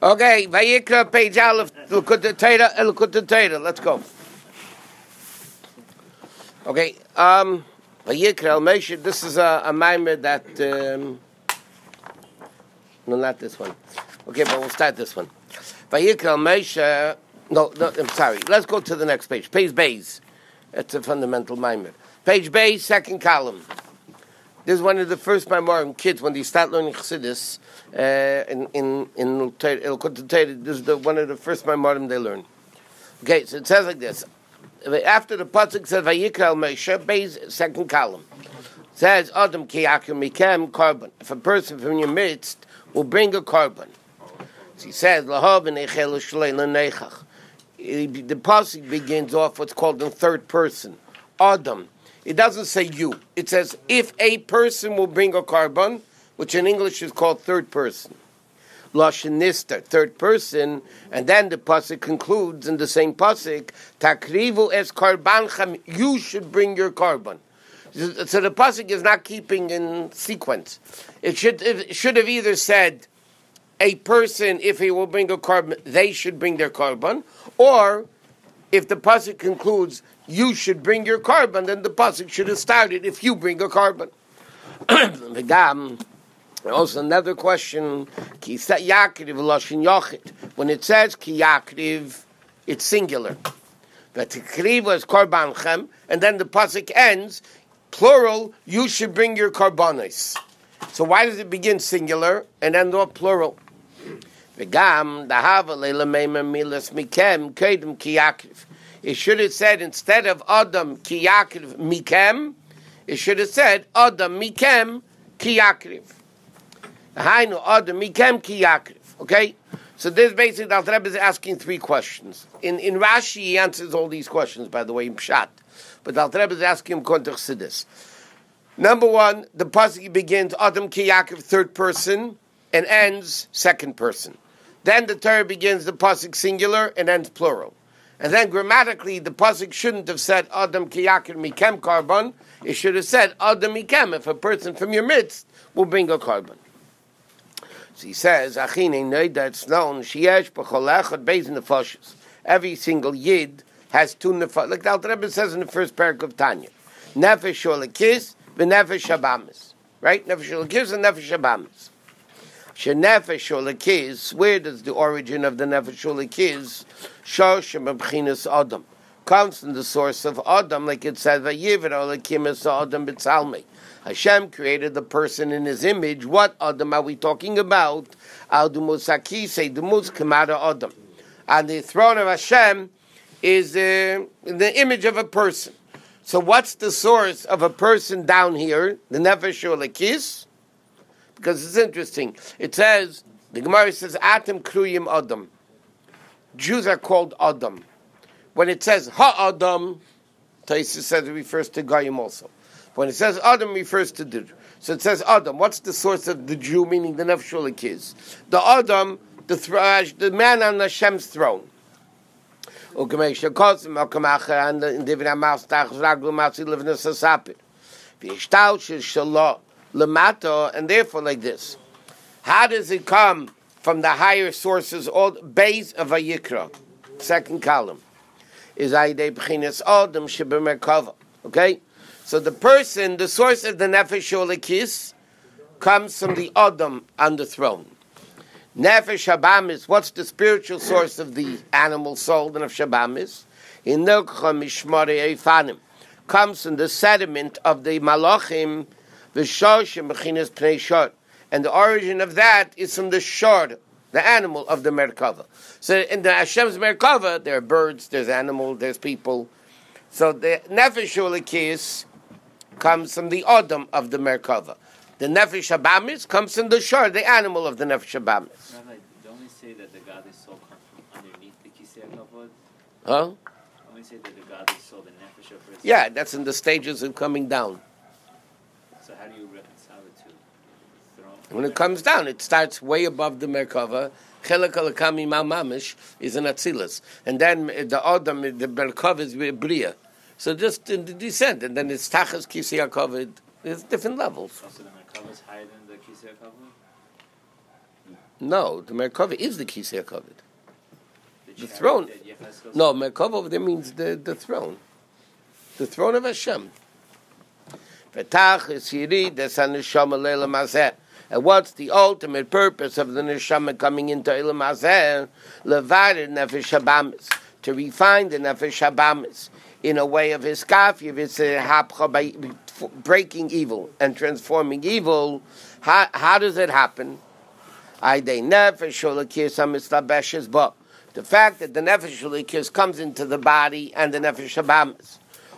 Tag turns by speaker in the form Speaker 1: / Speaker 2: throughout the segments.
Speaker 1: Okay, Vayikra, page Aleph, Likutei Torah. Let's go. Okay, Vayikra, Moshe, this is a mimer that, no, not this one. Okay, but we'll start this one. Vayikra, Moshe, no, I'm sorry. Let's go to the next page. Page Beis. That's a fundamental mimer. Page Beis, second column. This is one of the first Maimorim kids when they start learning Chassidus in Likutei Torah. This is one of the first Maimorim they learn. Okay, so it says like this. After the pasuk says Vayikra Moshe, Beis, second column. It says Adam ki yakim mikem korban. If a person from your midst will bring a korban. So he says Lahav nechel shlei lenechach. The pasuk begins off what's called in third person. Adam. It doesn't say you. It says if a person will bring a korban, which in English is called third person. Lashon Nistar, third person, and then the pasuk concludes in the same pasuk, Takrivu es korbanchem, you should bring your korban. So the pasuk is not keeping in sequence. It should have either said a person, if he will bring a korban, they should bring their korban, or if the pasuk concludes, you should bring your korban, then the pasuk should have started, if you bring a korban. Also another question, when it says ki yakriv, it's singular. But tikriv was korbanchem, and then the pasuk ends, plural, you should bring your korbanos. So why does it begin singular and end up plural? It should have said, instead of Adam ki yakriv mikem, it should have said Adam mikem ki yakriv. Adam mikem ki yakriv. Okay? So this basically, the Alter Rebbe is asking three questions. In Rashi, he answers all these questions, by the way, in Pshat. But the Alter Rebbe is asking him Kontach Sidis. Number one, the pasuk begins Adam ki yakriv, third person, and ends second person. Then the Torah begins the pasuk singular and ends plural. And then grammatically, the pasuk shouldn't have said Adam ki yakriv mikem korban. It should have said Adam mikem, if a person from your midst will bring a korban. So he says, Achine noida, it's known, sheyesh b'chol echad beis nefashos. Every single yid has two nefashos. Like the Alter Rebbe says in the first parak of Tanya. Nefesh olekis v'nefesh habamis. Right? Nefesh olekis and nefesh habamis. Shenefesh olekis, where does the origin of the nefesh olekis? Shoshem b'chinas Adam. Comes from the source of Adam, like it says, Vayivir olekim es Adam b'tzalmei. Hashem created the person in His image. What Adam are we talking about? Al dumusaki say dumus kamada Adam. And the throne of Hashem is the image of a person. So what's the source of a person down here? The nefesh olekis? Because it's interesting. It says, the Gemara says, Atem kruyim Adam. Jews are called Adam. When it says Ha-Adam, Taisa says it refers to Goyim also. When it says Adam, it refers to the Jew. So it says Adam. What's the source of the Jew, meaning the Nefesh Olekis? The Adam, the man on Hashem's throne. And therefore like this. How does it come from the higher sources, all base of Vayikra? Second column. Is Aidei B'chinas Adam Shebemerkava. Okay? So the person, the source of the Nefesh Olekis, comes from the Adam on the throne. Nefesh Habamis, what's the spiritual source of the animal soul, the Nefesh Habamis? In Nilcha Mishmari Eifanim, comes from the sediment of the Malachim, V'shoshim B'chinas Pnei Shor. And the origin of that is from the Shor, the animal of the Merkava. So in the Hashem's Merkava, there are birds, there's animals, there's people. So the Nefesh Olekis comes from the Adam of the Merkava. The Nefesh Habamis comes from the Shor, the animal of the Nefesh Habamis.
Speaker 2: Rabbi, don't we say that the God is soul comes from underneath the Kisei HaKavod?
Speaker 1: Huh?
Speaker 2: Don't we say that the God is soul, the Nefesh of person?
Speaker 1: Yeah, that's in the stages of coming down.
Speaker 2: So how do you reconcile the two?
Speaker 1: When it comes down, it starts way above the Merkava. Chelek alakami mamish is an Atzilus. And then the Adam, the Merkava is Bria. So just in the descent, and then it's Tachas Kisei HaKavod. There's different levels.
Speaker 2: Also the Merkava is higher than the Kisei HaKavod?
Speaker 1: No, the Merkava is the Kisei HaKavod. The throne. No, Merkava over there means the throne. The throne of Hashem. And what's the ultimate purpose of the neshama coming into Eilam Hazeh? Levadir nefesh habamis, to refine the nefesh habamis in a way of hiskafi, of its hapcha, by breaking evil and transforming evil. How does it happen? The fact that the nefesh ulikis comes into the body and the nefesh habamis,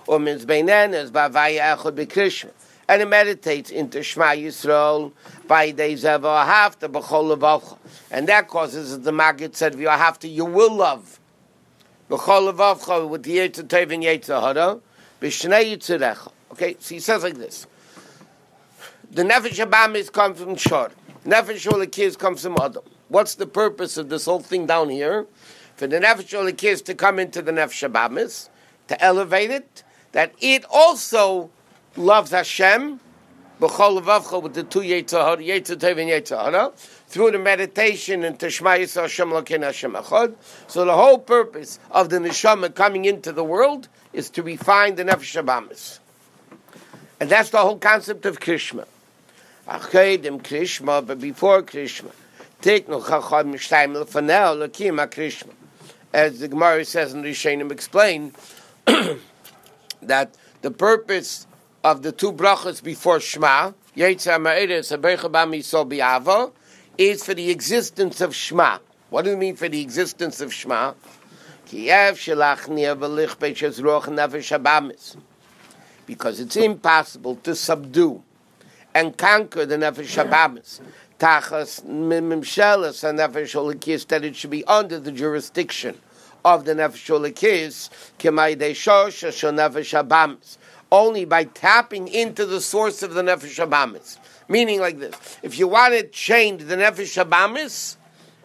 Speaker 1: and it meditates into Shema Yisrael by days of Ahavta b'chol levavcha, and that causes the Maggid said V'Ahavta, you will love b'chol levavcha with the Yetzer Tov and Yetzer Hara b'shnei yitzurecha. Okay, so he says like this: the nefesh habamis comes from Shor, nefesh ulikis comes from Adam. What's the purpose of this whole thing down here? For the nefesh ulikis to come into the nefesh habamis, to elevate it, that it also loves Hashem, b'chol levavcha, with the two Yetzer Tov and Yetzer Hara, through the meditation into Shema Yisrael Hashem Elokeinu Hashem Echad. So the whole purpose of the neshama coming into the world is to refine the nefesh habamis, and that's the whole concept of Krishma. Achedim Krishma, but before Krishma, Tiknu Chacham Mishtayim Lefanel Lakim HaKrishma, as the Gemara says and the Rishonim explain that the purpose of the two brachas before Shema, Yetzer Ma'eres Habecha Bami Yisol Bi'ava, is for the existence of Shema. What do you mean for the existence of Shema? Because it's impossible to subdue and conquer the nefesh habamis tachas mimshelas and nefesh olikis, that it should be under the jurisdiction of the nefesh olikis k'maydei shosh shel nefesh habamis, only by tapping into the source of the nefesh habamis. Meaning like this: if you want to change the nefesh habamis,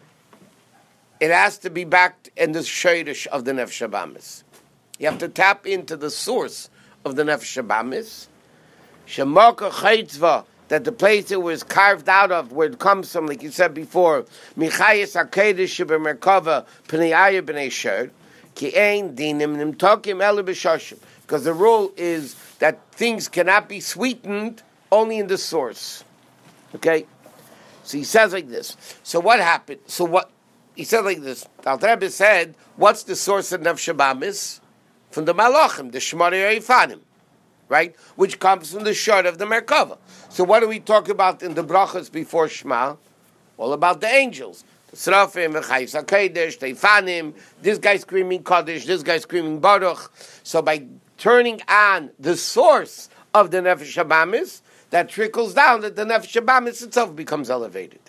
Speaker 1: it has to be back in the shayrish of the nefesh habamis. You have to tap into the source of the nefesh habamis. Shemaka chaytzva, that the place it was carved out of, where it comes from, like you said before, Michayis HaKedesh B'Merkava Pnei Aya B'nei Sher, Ki Ein Dinim Nimtokim Elu B'Shoshim, because the rule is that things cannot be sweetened only in the source. Okay? So he says like this. So what happened? So what? He said like this. The Alter Rebbe said, what's the source of nefesh habamis? From the Malachim, the Shmarei Eifanim, right? Which comes from the shor of the Merkava. So what do we talk about in the brachas before Shema? All about the angels. The Srafim, Chayis HaKedesh, the Eifanim, this guy screaming Kaddish, this guy screaming Baruch. So by turning on the source of the nefesh habamis, that trickles down, that the nefesh habamis itself becomes elevated.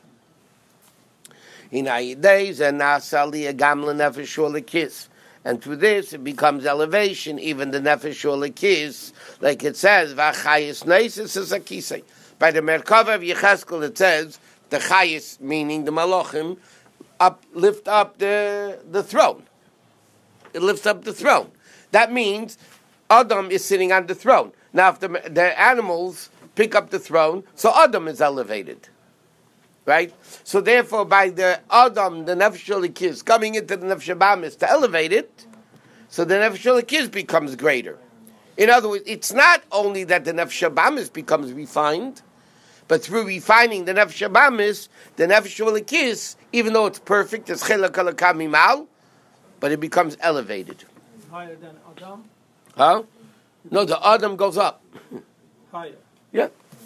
Speaker 1: In Ayidei, Zenasali Agamla Nefesh Ulikis. And through this, it becomes elevation, even the nefesh ulikis, like it says, V'achayis neisis is a kisei. By the Merkava of Yecheskel, it says, the chayis, meaning the malachim, lift up the throne. It lifts up the throne. That means Adam is sitting on the throne. Now, if the animals pick up the throne, so Adam is elevated. Right? So therefore, by the Adam, the nefesh ulikis, coming into the nefesh habamis to elevate it, so the nefesh ulikis becomes greater. In other words, it's not only that the nefesh habamis becomes refined, but through refining the nefesh habamis, the nefesh ulikis, even though it's perfect, it's chelak halakah mimal, but it becomes elevated.
Speaker 3: Higher than Adam?
Speaker 1: Huh? No, the Adam goes up.
Speaker 3: Higher.
Speaker 1: Yeah.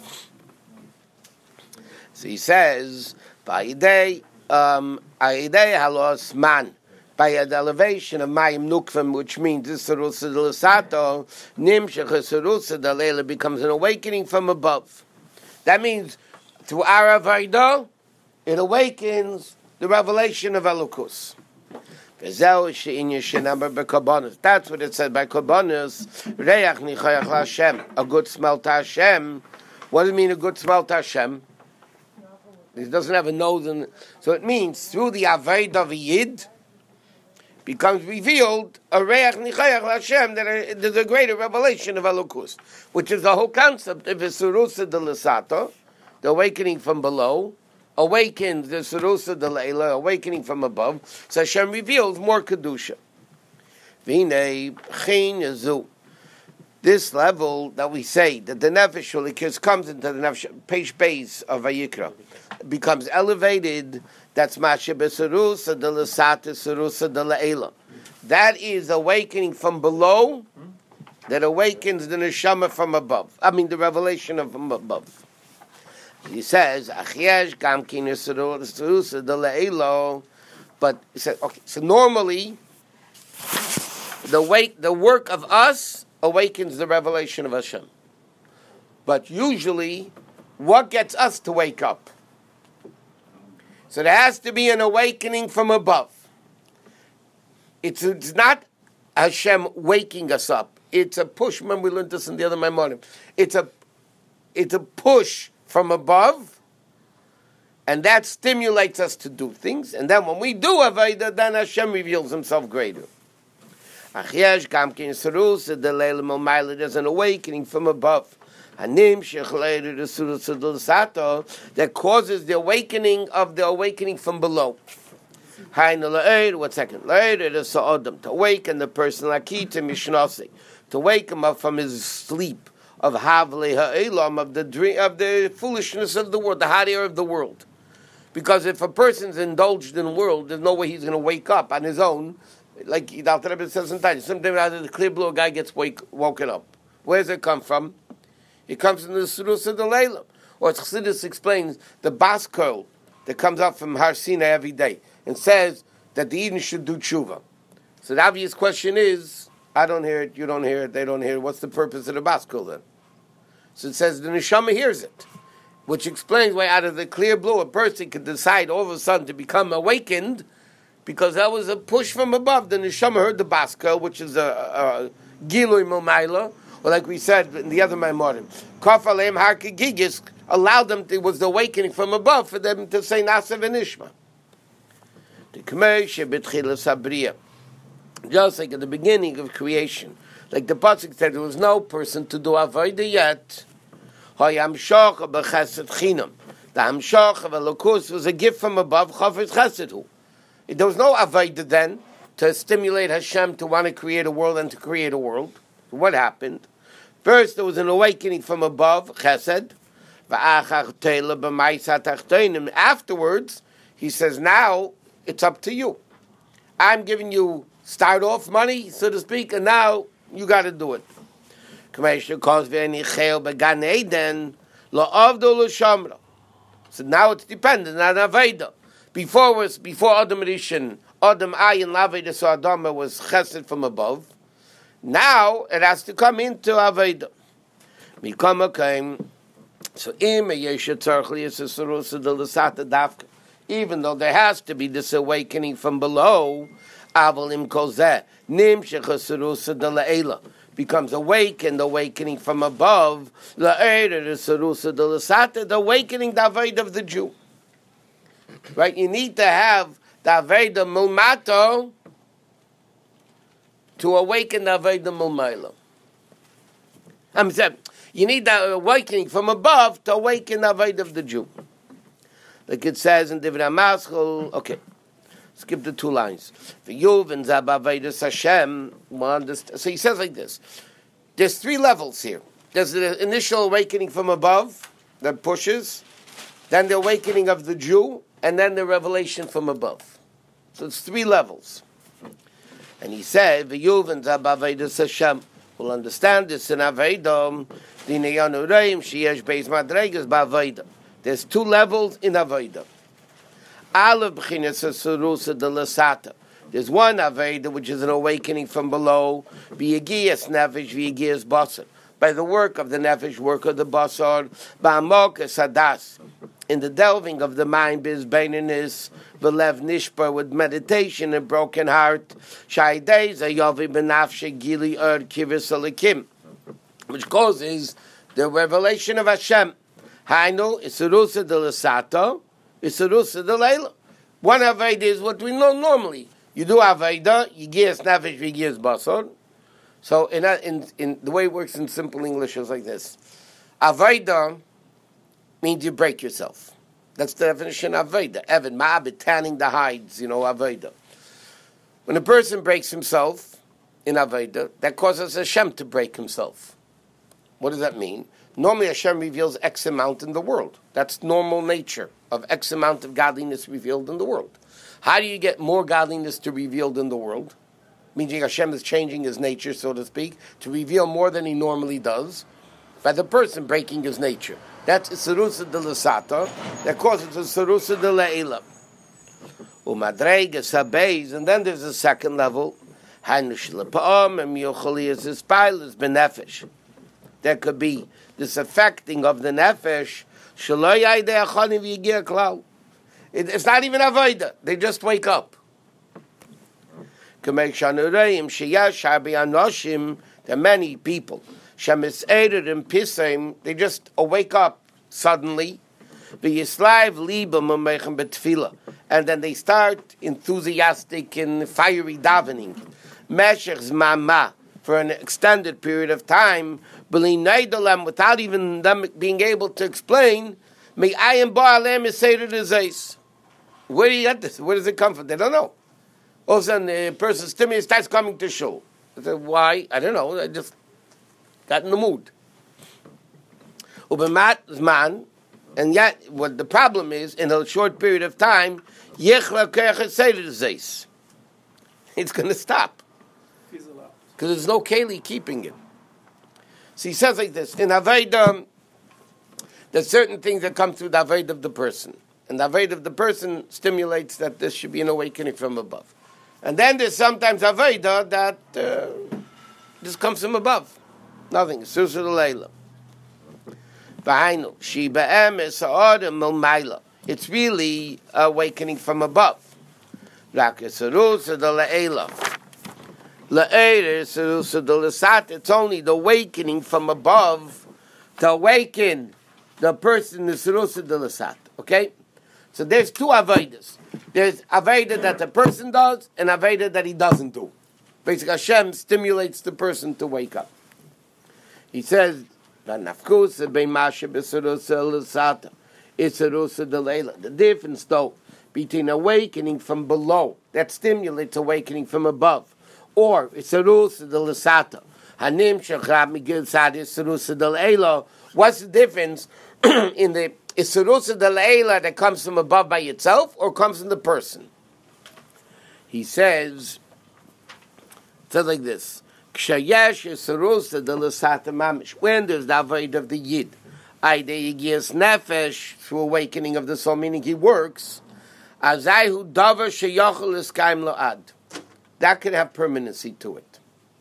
Speaker 1: So he says, by the halos man, by the elevation of Mayim Nukvim, which means this Sarusa de Lasato, Nimshach Sarusa de Leila becomes an awakening from above. That means through our Avaidah, it awakens the revelation of Elokus. That's what it said by Korbanos. Reach nichayach Hashem, a good smell to Hashem. What does it mean, a good smell to Hashem? It doesn't have a nose, so it means through the Aved of a Yid becomes revealed a Reach Nichayach Hashem, that there's a greater revelation of Elokus, which is the whole concept of Isurusa de Lasato, the awakening from below, awakens the Serusa de Leila, awakening from above, so Hashem reveals more Kedusha. V'nei Chin Yazu. This level that we say, that the Nefesh comes into the Nefesh, page base of Vayikra, becomes elevated, that's Mashe Beserusa de Lasata Serusa de Leila. That is awakening from below, that awakens the neshama from above. I mean, the revelation of from above. He says, "Achiesh gamkin serusa de leilo," but he said, okay. So normally, the work of us awakens the revelation of Hashem. But usually, what gets us to wake up? So there has to be an awakening from above. It's not Hashem waking us up. It's a push. Remember, we learned this in the other Maimonim. It's a push from above, and that stimulates us to do things. And then when we do Avodah, then Hashem reveals Himself greater. There's an awakening from above that causes the awakening of the awakening from below. 1 second. To awaken the person, to wake him up from his sleep of Havle Ha'elam, of the dream, of the foolishness of the world, the hot air of the world. Because if a person's indulged in the world, there's no way he's going to wake up on his own. Like the Alter Rebbe says sometimes, out of the clear blue, a guy gets woken up. Where does it come from? It comes from the Surus of the Leila. Or as Chassidus explains, the Bas Kol that comes up from Har Sinai every day and says that the Eden should do tshuva. So the obvious question is, I don't hear it, you don't hear it, they don't hear it. What's the purpose of the Bas Kol then? So it says the neshama hears it, which explains why out of the clear blue a person could decide all of a sudden to become awakened, because that was a push from above. The neshama heard the Bas Kol, which is a Gilui Momaila, or like we said in the other Maimorim, Kaf Aleim Har Kegigis allowed them, it was the awakening from above for them to say Nasav and Ishma. Just like at the beginning of creation, like the pasuk said, there was no person to do avodah yet. The hamshach of Elokus was a gift from above. There was no avodah then to stimulate Hashem to want to create a world and to create a world. What happened? First, there was an awakening from above, chesed. Afterwards, he says, now it's up to you. I'm giving you start off money, so to speak, and now you got to do it. So now it's dependent on Aveda. Before Adam Rishon, Adam Ayin Laveda, so Adam was chesed from above. Now it has to come into Aveda. So even though there has to be this awakening from below, becomes awakened, awakening from above, the awakening the Avodah of the Jew. Right? You need to have the Avodah Mulmato to awaken the Avodah Mulmaila. I'm saying, you need the awakening from above to awaken the Avodah of the Jew. Like it says in Divrei HaMaschil, okay, skip the 2 lines. Hashem. So he says like this. There's 3 levels here. There's the initial awakening from above that pushes, then the awakening of the Jew, and then the revelation from above. So it's 3 levels. And he said, Hashem. We'll understand this in Avedah. There's 2 levels in Avodah. There's one Avodah which is an awakening from below, by the work of the nefesh, work of the basar, in the delving of the mind, bizbaininess, v'lev nishbar, with meditation and broken heart, which causes the revelation of Hashem. Hainu, Isarusa de Lasato, Isarusa de Leila. One Aveda is what we know normally. You do Aveda, you give nefesh, you give basar. So in the way it works in simple English is like this. Aveda means you break yourself. That's the definition of Aveda. Evan Ma'abed, tanning the hides, Aveda. When a person breaks himself in Aveda, that causes Hashem to break himself. What does that mean? Normally Hashem reveals X amount in the world. That's normal nature of X amount of godliness revealed in the world. How do you get more godliness to revealed in the world? Meaning Hashem is changing his nature, so to speak, to reveal more than he normally does, by the person breaking his nature. That's Isarusa de Lasata, that causes Isarusa de La'ela. Umadrega Sabeis, and then there's a second level, Hanush Lepa'am, and Miochalias Ispilas Benefesh. There could be this affecting of the Nefesh, Shaloyai de Achanim Yigir Klau. It's not even Avodah, they just wake up. There are many people. Shemis'ered and Pisaim, they just wake up suddenly. And then they start enthusiastic and fiery davening. For an extended period of time, without even them being able to explain, where do you get this? Where does it come from? They don't know. All of a sudden, the person's stimulus starts coming to shul. I said, why? I don't know. I just got in the mood. And yet, what the problem is, in a short period of time, it's going to stop. Because there's no keli keeping it. So he says like this, in Aveda, there's certain things that come through the Aveda of the person. And the Aveda of the person stimulates that this should be an awakening from above. And then there's sometimes Aveda that this comes from above. Nothing. Susu Leila. It's really awakening from above. It's only the awakening from above to awaken the person in Surusa de Lasat. Okay? So there's two Avedas. There's Aveda that the person does and Aveda that he doesn't do. Basically, Hashem stimulates the person to wake up. He says, the difference, though, between awakening from below, that stimulates awakening from above, or it's a rusa de lasata. What's the difference in the Isarusa de Leila that comes from above by itself or comes from the person? He says like this. When there's the avoid of the Yid, nefesh, through awakening of the soul, meaning he works, that could have permanency to it.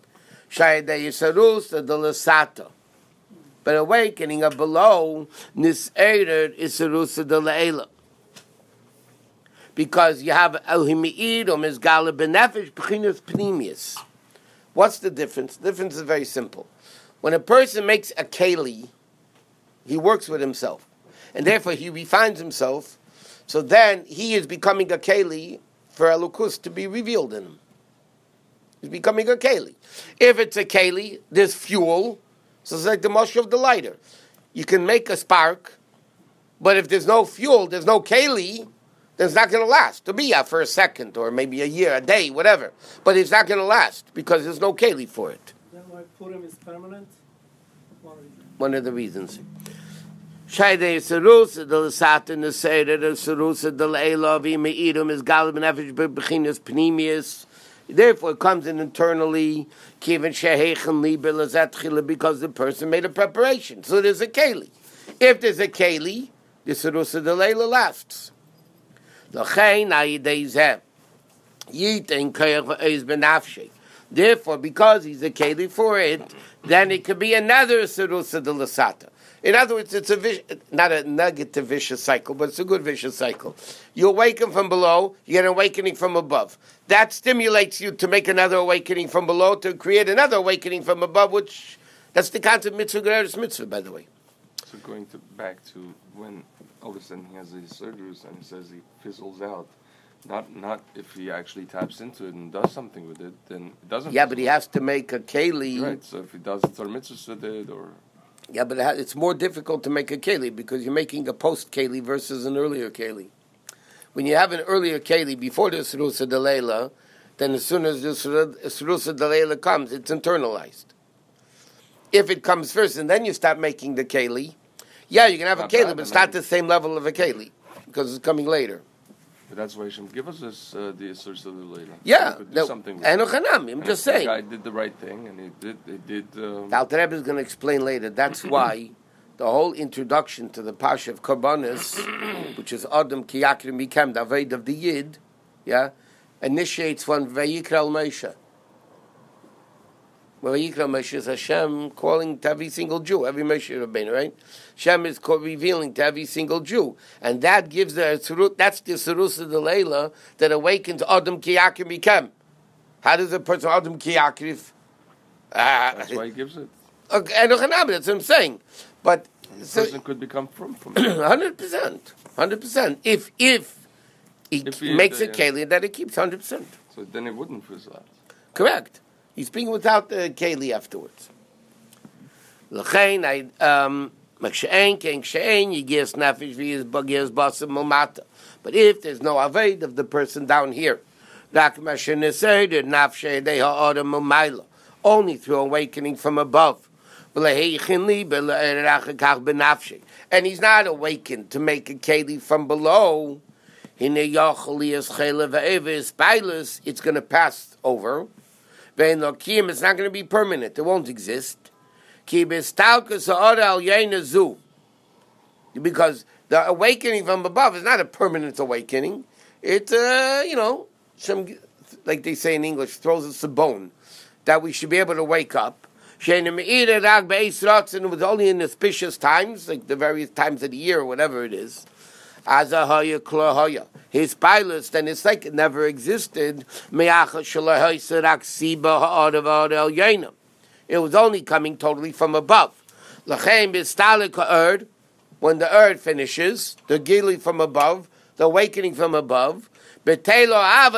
Speaker 1: But awakening of below, nis'ered isarusa de le'ela. Because you have al-himi'idum is gala benefesh b'chinas pnimius. What's the difference? The difference is very simple. When a person makes a keli, he works with himself. And therefore he refines himself. So then he is becoming a keli for Elokus to be revealed in him. He's becoming a keli. If it's a keli, there's fuel. So it's like the mush of the lighter. You can make a spark, but if there's no fuel, there's no keli, then it's not going to last. It'll be out for a second, or maybe a year, a day, whatever. But it's not going to last, because there's no keli for it.
Speaker 3: Then why Purim is permanent?
Speaker 1: One of the reasons. Therefore, it comes in internally, because the person made a preparation. So there's a keli. If there's a keli, the Serusa de Leila lasts. Therefore, because he's a keli for it, then it could be another Serusa de Lasata. In other words, it's not a negative vicious cycle, but it's a good vicious cycle. You awaken from below, you get an awakening from above. That stimulates you to make another awakening from below, to create another awakening from above, which, that's the concept of mitzvah gereris mitzvah, by the way.
Speaker 4: So going back to when all of a sudden he has these surgeries and he says he fizzles out, not if he actually taps into it and does something with it, then it doesn't.
Speaker 1: Yeah, but he has to make a keli.
Speaker 4: Right, so if he does it or mitzvah with it, or...
Speaker 1: Yeah, but it's more difficult to make a keli because you're making a post keli versus an earlier keli. When you have an earlier keli before the Serusa Delayla, then as soon as the Serusa Delayla comes, it's internalized. If it comes first and then you start making the keli, yeah, you can have a keli, but it's not the same level of a keli because it's coming later.
Speaker 4: But that's why Hashem give us this, the Serusa Delayla.
Speaker 1: Yeah,
Speaker 4: something.
Speaker 1: I'm just saying.
Speaker 4: The guy did the right thing, and he did.
Speaker 1: The Alter Rebbe is going to explain later. That's why the whole introduction to the Pasha of Karbanis, which is Adam Ki Yakrim Mikem, the Aved of the Yid, yeah, initiates from Vayikra Moshe. Vayikra Moshe is Hashem calling to every single Jew, every Moshe Rabbeinu, right? Hashem is revealing to every single Jew, and that gives that's the Serusa Delayla that awakens Adam Ki Yakrim Mikem. How does a person Adam Ki Yakrim?
Speaker 4: That's why he gives it.
Speaker 1: Okay, that's what I'm saying. But
Speaker 4: the person could become from
Speaker 1: 100%. If he makes a keli, then it keeps 100%.
Speaker 4: So then it wouldn't fizzle out.
Speaker 1: Correct. He's speaking without the keli afterwards. L'chein, Makshein, Ken Kshein, Yigias Nefesh, Yigias Basim Momata. But if there's no aved of the person down here, only through awakening from above. And he's not awakened to make a keli from below. It's going to pass over. It's not going to be permanent. It won't exist. Because the awakening from above is not a permanent awakening. It's, some, like they say in English, throws us a bone that we should be able to wake up. And it was only in auspicious times, like the various times of the year or whatever it is. His pilots, then it's like it never existed. It was only coming totally from above. When the earth finishes, the gili from above, the awakening from above, becomes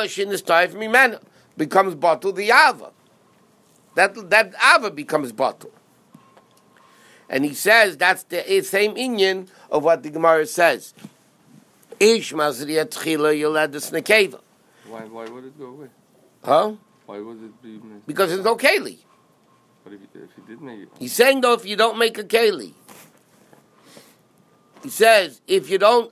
Speaker 1: bottled the ava. That ava becomes bottled. And he says that's the same inyan of what the Gemara says. Ish mazriya tchila yoledus nekeva.
Speaker 4: Why would it go away?
Speaker 1: Huh?
Speaker 4: Why would it be?
Speaker 1: Because there's no keli.
Speaker 4: But if he did make it,
Speaker 1: he's saying though, if you don't make a keli, he says if you don't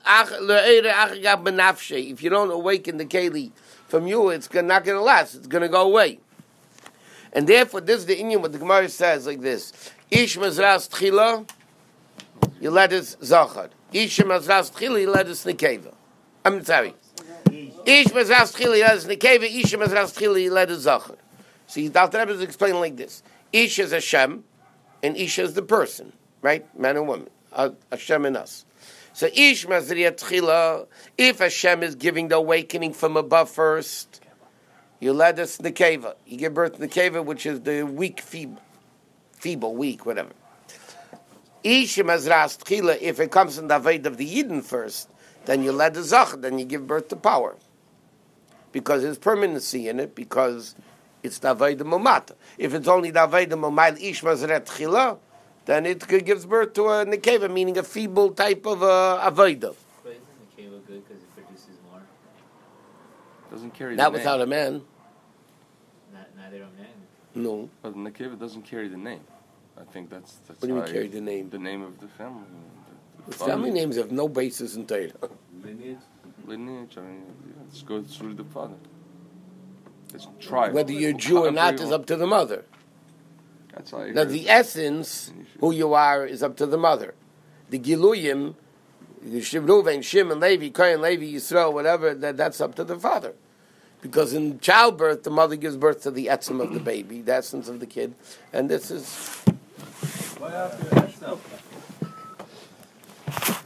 Speaker 1: if you don't awaken the keli from you, it's not going to last. It's going to go away. And therefore, this is the inyan what the Gemara says like this: Ish mazras tchila, yoledus zachar. Ish mazras tchila, yoledus nekeva. I'm sorry. Ish mazras tchila, yoledus nekeva. Ish mazras tchila, yoledus zachar. See, the Alter Rebbe is explaining like this: Ish is Hashem, and Ish is the person, right? Man and woman, Hashem and us. So Ish mazriya tchila. If Hashem is giving the awakening from above first, you led us nekeva. You give birth to nekeva, which is the weak, feeble, weak, whatever. Ish mazras tchila. If it comes in the aved of the Yidden first, then you led the zach. Then you give birth to power, because there's permanency in it. Because it's the aved momata. If it's only the aved momayl ish mazrat tchila, then it gives birth to a nekeva, meaning a feeble type of aved.
Speaker 2: But isn't nekeva good because it produces more?
Speaker 4: doesn't carry
Speaker 1: Not
Speaker 4: the
Speaker 1: without
Speaker 4: name.
Speaker 1: a man.
Speaker 2: Neither of men.
Speaker 1: No.
Speaker 4: But the nekeva doesn't carry the name. I think that's
Speaker 1: What do you mean
Speaker 4: why
Speaker 1: carry the name?
Speaker 4: The name of the family.
Speaker 1: The family names have no basis in Torah.
Speaker 4: Lineage. I mean, let's go through the father. It's tribe.
Speaker 1: Whether you're Jew or not is up to the mother.
Speaker 4: That's how I
Speaker 1: Now
Speaker 4: heard.
Speaker 1: the essence, who you are, is up to the mother. The Giluyim, Reuven, Shimon, Levi, Kohen, Levi, Yisrael, whatever, that's up to the father. Because in childbirth, the mother gives birth to the etzem of the baby, the essence of the kid. And this is...
Speaker 3: Why after yourself?